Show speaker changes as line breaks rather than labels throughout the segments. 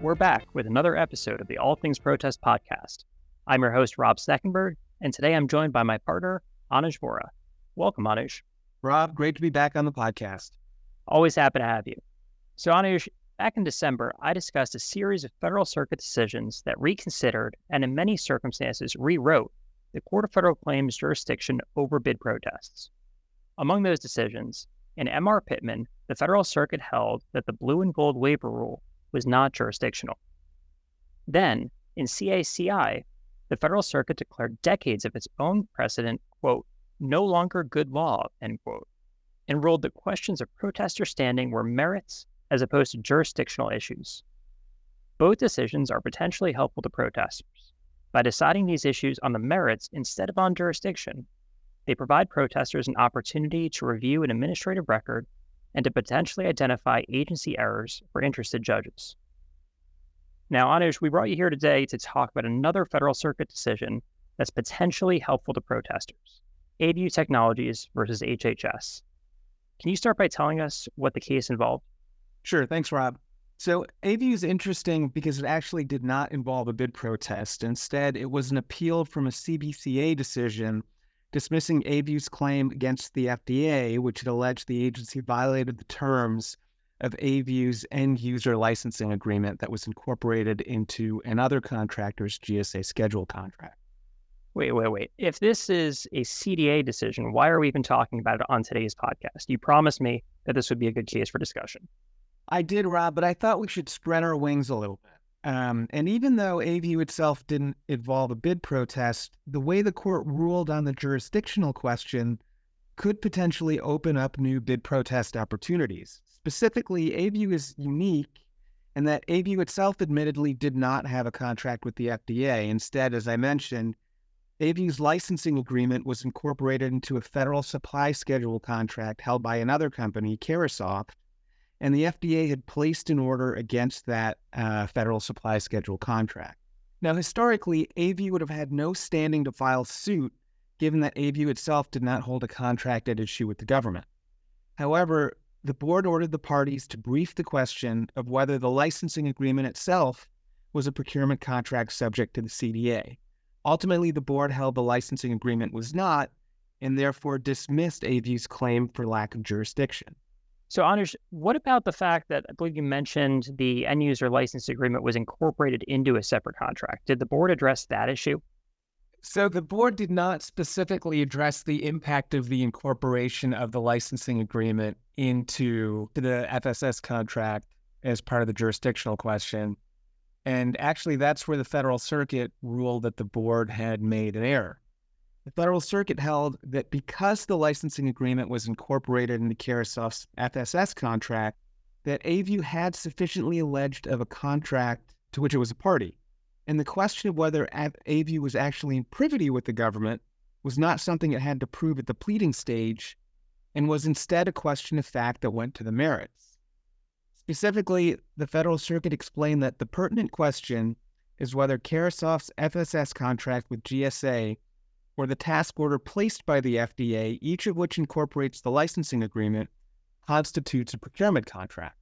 We're back with another episode of the All Things Protest podcast. I'm your host, Rob Steckenberg, and today I'm joined by my partner, Anuj Vora. Welcome, Anuj.
Rob, great to be back on the podcast.
Always happy to have you. So, Anuj, back in December, I discussed a series of Federal Circuit decisions that reconsidered and in many circumstances rewrote the Court of Federal Claims jurisdiction over bid protests. Among those decisions, in M.R. Pittman, the Federal Circuit held that the blue and gold waiver rule was not jurisdictional. Then, in CACI, the Federal Circuit declared decades of its own precedent, quote, no longer good law, end quote, and ruled that questions of protester standing were merits as opposed to jurisdictional issues. Both decisions are potentially helpful to protesters. By deciding these issues on the merits instead of on jurisdiction, they provide protesters an opportunity to review an administrative record and to potentially identify agency errors for interested judges. Now, Anuj, we brought you here today to talk about another Federal Circuit decision that's potentially helpful to protesters, AVU Technologies versus HHS. Can you start by telling us what the case involved?
Sure, thanks, Rob. So AVU is interesting because it actually did not involve a bid protest. Instead, it was an appeal from a CBCA decision dismissing AVU's claim against the FDA, which had alleged the agency violated the terms of AVU's end-user licensing agreement that was incorporated into another contractor's GSA schedule contract.
Wait. If this is a CDA decision, why are we even talking about it on today's podcast? You promised me that this would be a good case for discussion.
I did, Rob, but I thought we should spread our wings a little bit. And even though AVU itself didn't involve a bid protest, the way the court ruled on the jurisdictional question could potentially open up new bid protest opportunities. Specifically, AVU is unique in that AVU itself admittedly did not have a contract with the FDA. Instead, as I mentioned, AVU's licensing agreement was incorporated into a federal supply schedule contract held by another company, Carasoft, and the FDA had placed an order against that federal supply schedule contract. Now, historically, AVU would have had no standing to file suit, given that AVU itself did not hold a contract at issue with the government. However, the board ordered the parties to brief the question of whether the licensing agreement itself was a procurement contract subject to the CDA. Ultimately, the board held the licensing agreement was not, and therefore dismissed AVU's claim for lack of jurisdiction.
So, Anuj, what about the fact that I believe you mentioned the end-user license agreement was incorporated into a separate contract? Did the board address that issue?
So the board did not specifically address the impact of the incorporation of the licensing agreement into the FSS contract as part of the jurisdictional question. And actually, that's where the Federal Circuit ruled that the board had made an error. The Federal Circuit held that because the licensing agreement was incorporated into Carasoft's FSS contract, that AVU had sufficiently alleged of a contract to which it was a party. And the question of whether AVU was actually in privity with the government was not something it had to prove at the pleading stage, and was instead a question of fact that went to the merits. Specifically, the Federal Circuit explained that the pertinent question is whether Carasoft's FSS contract with GSA or the task order placed by the FDA, each of which incorporates the licensing agreement, constitutes a procurement contract.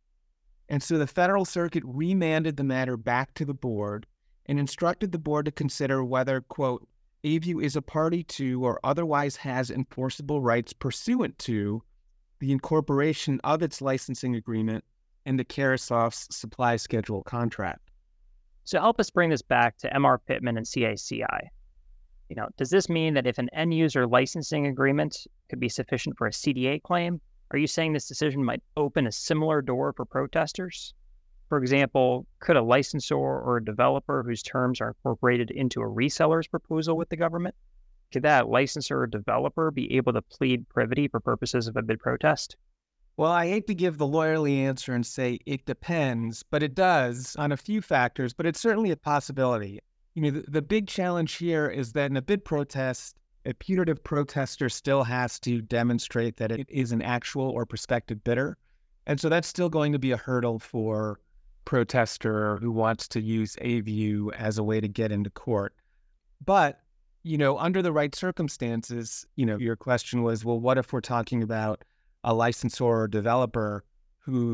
And so the Federal Circuit remanded the matter back to the board and instructed the board to consider whether, quote, AVU is a party to or otherwise has enforceable rights pursuant to the incorporation of its licensing agreement into Carasoft's supply schedule contract.
So help us bring this back to M.R. Pittman and CACI. Does this mean that if an end-user licensing agreement could be sufficient for a CDA claim, are you saying this decision might open a similar door for protesters? For example, could a licensor or a developer whose terms are incorporated into a reseller's proposal with the government, could that licensor or developer be able to plead privity for purposes of a bid protest?
Well, I hate to give the lawyerly answer and say it depends, but it does on a few factors, but it's certainly a possibility. The big challenge here is that in a bid protest, a putative protester still has to demonstrate that it is an actual or prospective bidder. And so that's still going to be a hurdle for protester who wants to use AVU as a way to get into court. But, under the right circumstances, your question was, well, what if we're talking about a licensor or developer whose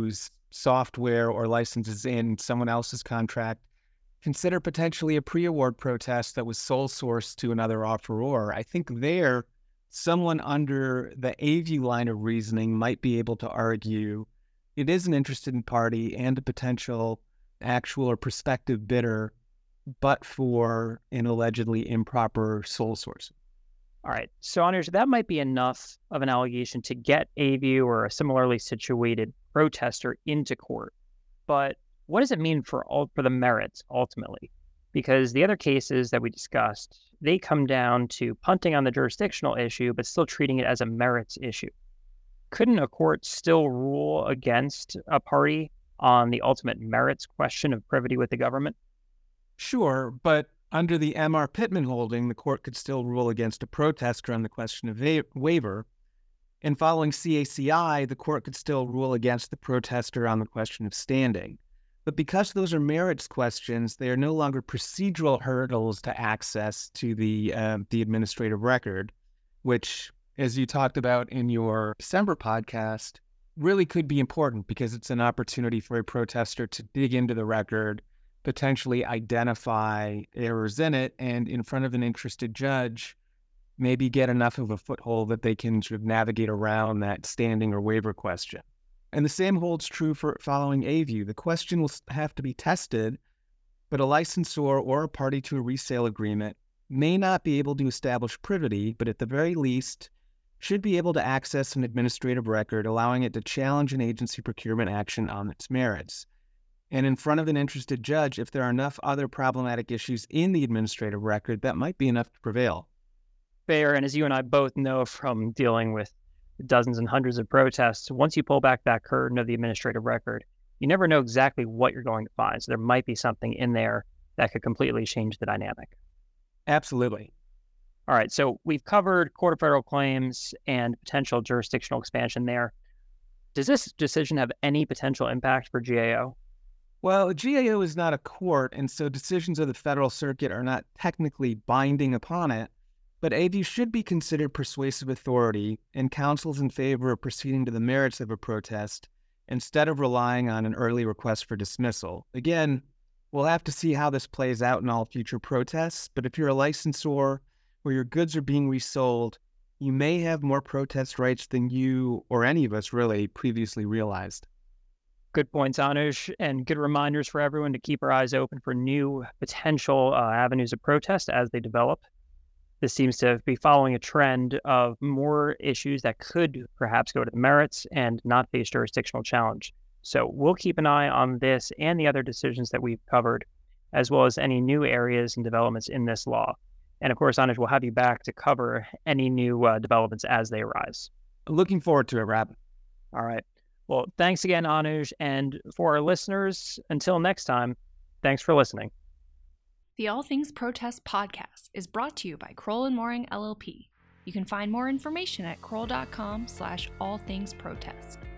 software or licenses in someone else's contract, consider potentially a pre-award protest that was sole sourced to another offeror. I think there, someone under the AV line of reasoning might be able to argue it is an interested party and a potential actual or prospective bidder, but for an allegedly improper sole source.
All right. So, Anuj, that might be enough of an allegation to get AV or a similarly situated protester into court. But what does it mean for the merits ultimately? Because the other cases that we discussed, they come down to punting on the jurisdictional issue, but still treating it as a merits issue. Couldn't a court still rule against a party on the ultimate merits question of privity with the government?
Sure, but under the M.R. Pittman holding, the court could still rule against a protester on the question of waiver. And following CACI, the court could still rule against the protester on the question of standing. But because those are merits questions, they are no longer procedural hurdles to access to the administrative record, which, as you talked about in your December podcast, really could be important because it's an opportunity for a protester to dig into the record, potentially identify errors in it, and in front of an interested judge, maybe get enough of a foothold that they can sort of navigate around that standing or waiver question. And the same holds true for following AV. The question will have to be tested, but a licensor or a party to a resale agreement may not be able to establish privity, but at the very least should be able to access an administrative record, allowing it to challenge an agency procurement action on its merits. And in front of an interested judge, if there are enough other problematic issues in the administrative record, that might be enough to prevail.
Fair, and as you and I both know from dealing with dozens and hundreds of protests, once you pull back that curtain of the administrative record, you never know exactly what you're going to find. So there might be something in there that could completely change the dynamic.
Absolutely.
All right, so we've covered Court of Federal Claims and potential jurisdictional expansion there. Does this decision have any potential impact for GAO?
Well, GAO is not a court, and so decisions of the Federal Circuit are not technically binding upon it, but AV should be considered persuasive authority and counsels in favor of proceeding to the merits of a protest instead of relying on an early request for dismissal. Again, we'll have to see how this plays out in all future protests, but if you're a licensor where your goods are being resold, you may have more protest rights than you or any of us really previously realized.
Good points, Anuj, and good reminders for everyone to keep our eyes open for new potential avenues of protest as they develop. This seems to be following a trend of more issues that could perhaps go to the merits and not face jurisdictional challenge. So we'll keep an eye on this and the other decisions that we've covered, as well as any new areas and developments in this law. And of course, Anuj, we'll have you back to cover any new developments as they arise.
Looking forward to it, Rob.
All right. Well, thanks again, Anuj. And for our listeners, until next time, thanks for listening.
The All Things Protest podcast is brought to you by Kroll & Mooring LLP. You can find more information at kroll.com/allthingsprotest.